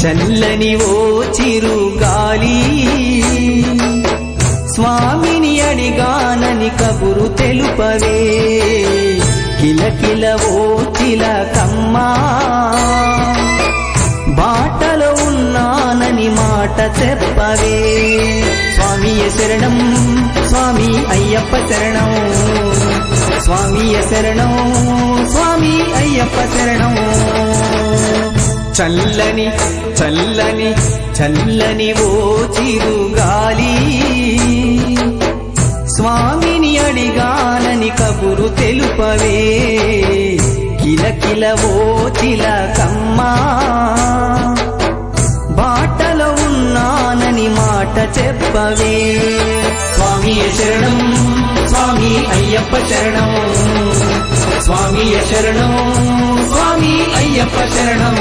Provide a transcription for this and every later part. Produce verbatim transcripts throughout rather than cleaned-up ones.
చల్లని ఓ చిరుగాలి స్వామిని అడిగానని కబురు తెలుపవే కిలకిల ఓ చిలకమ్మా బాటలో ఉన్నానని మాట చెప్పవే స్వామియ శరణం స్వామి అయ్యప్ప శరణం స్వామియ శరణం స్వామి అయ్యప్ప శరణం చల్లని చల్లని చల్లని ఓ చిరుగాలి స్వామిని అడిగానని కబురు తెలుపవే కిలకిల ఓ చిలకమ్మా బాటలో ఉన్నానని మాట చెప్పవే స్వామియ శరణం స్వామి అయ్యప్ప శరణం స్వామియ శరణం స్వామి అయ్యప్ప శరణం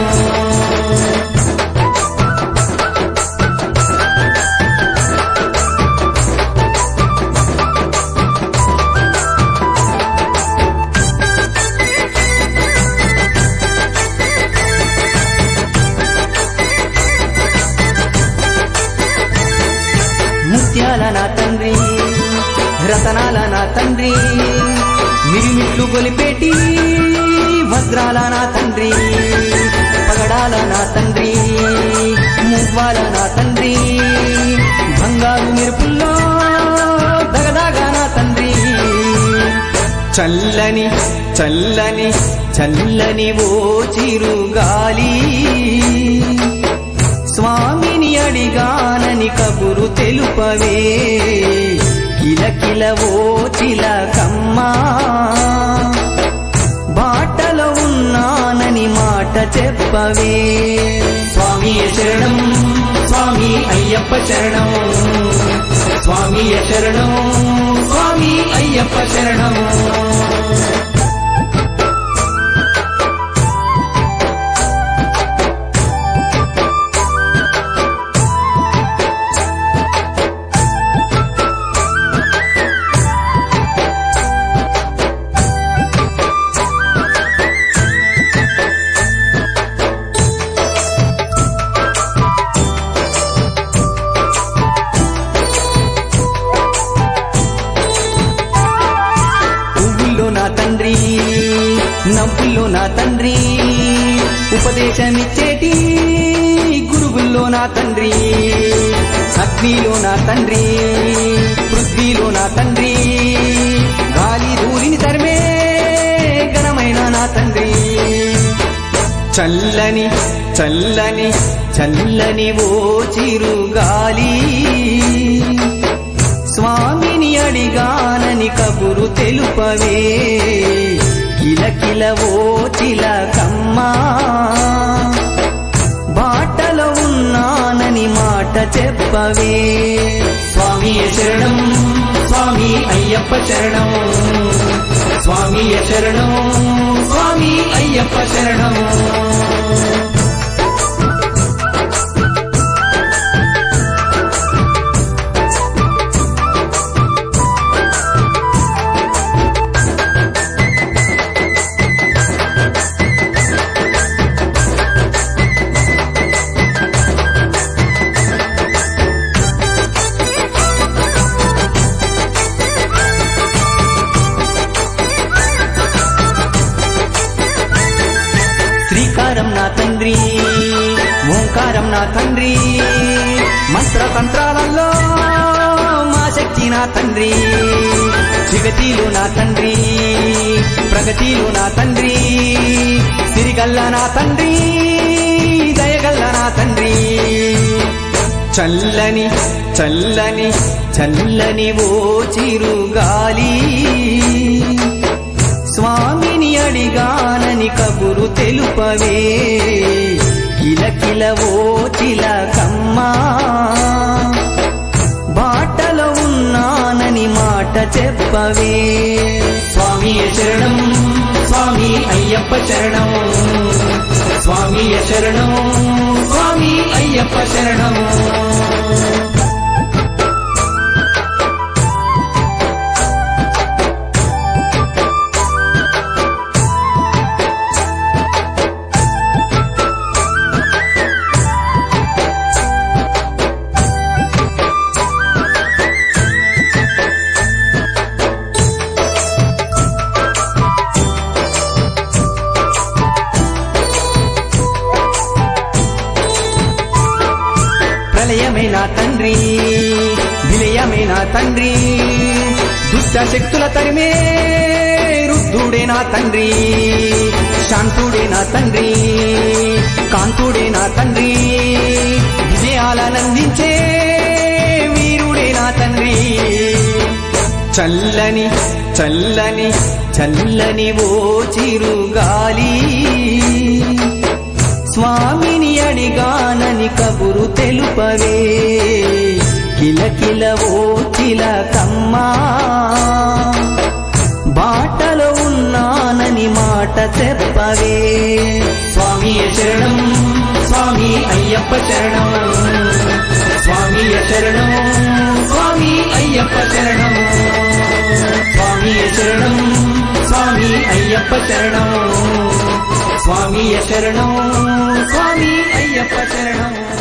ముత్యాల నా తండ్రి రతనాల నా తండ్రి మిరిమిట్లు గొలిపేటి వజ్రాల నా తండ్రి పగడాల నా తండ్రి మువ్వాల నా తండ్రి బంగారు మెరుపుల్లో దగదాగా నా తండ్రి చల్లని చల్లని చల్లని ఓ చిరుగాలి స్వామిని అడిగానని కబురు తెలుపవే కిలకిల ఓ చిలకమ్మా బాటలో ఉన్నానని మాట చెప్పవే స్వామియ శరణం స్వామి అయ్యప్ప శరణం స్వామియ శరణం స్వామి అయ్యప్ప శరణం తండ్రి నవ్వుల్లో నా తండ్రి ఉపదేశమిచ్చేటి గురువుల్లో నా తండ్రి అగ్నిలో నా తండ్రి పృథ్వీలో నా తండ్రి గాలి ధూళిని తరిమే ఘనమైన నా తండ్రి చల్లని చల్లని చల్లని ఓ చిరుగాలి స్వామిని అడిగానని కబురు తెలుపవే కిలకిల ఓ చిలకమ్మా బాటలో ఉన్నానని మాట చెప్పవే స్వామియ శరణం స్వామి అయ్యప్ప శరణం స్వామియ శరణం స్వామి అయ్యప్ప శరణం శ్రీకారం నా తండ్రి ఓంకారం నా తండ్రి మంత్రతంత్రాలలో మా శక్తి నా తండ్రి జగతిలో నా తండ్రి ప్రగతిలో నా తండ్రి సిరిగల్ల నా తండ్రి దయగల్ల నా తండ్రి చల్లని చల్లని చల్లని ఓ చిరుగాలి స్వామిని అడిగానని కబురు తెలుపవే కిలకిల ఓ చిలకమ్మా బాటలో ఉన్నానని మాట చెప్పవే స్వామియ శరణం స్వామి అయ్యప్ప శరణం స్వామియ శరణం స్వామి అయ్యప్ప శరణం తండ్రి విలయమే నా తండ్రి దుష్ట శక్తుల తరిమే రుద్ధుడే నా తండ్రి శాంతుడే నా తండ్రి కాంతుడే నా తండ్రి విజయాలనందించే వీరుడే నా తండ్రి చల్లని చల్లని చల్లని ఓ చిరుగాలి స్వామిని అడిగానని కబురు తెలుపవే కిలకిల ఓ చిలకమ్మా బాటలో ఉన్నానని మాట చెప్పవే స్వామియ శరణం స్వామి అయ్యప్ప శరణం స్వామియ శరణం స్వామి అయ్యప్ప శరణం స్వామియ శరణం స్వామి అయ్యప్ప శరణం స్వామియ శరణం స్వామి అయ్యప్ప శరణం